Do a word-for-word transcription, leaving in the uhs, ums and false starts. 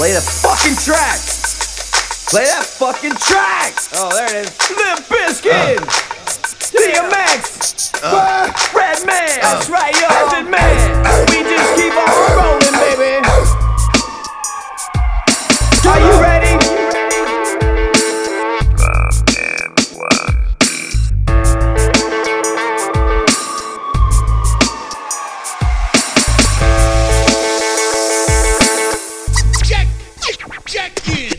Play the fucking track. Play that fucking track. Oh, there it is. Limp Bizkit. D M X. Uh, Red Man. That's right, yo. Method Man. We just keep on rolling, baby. Are you ready? Check, check in.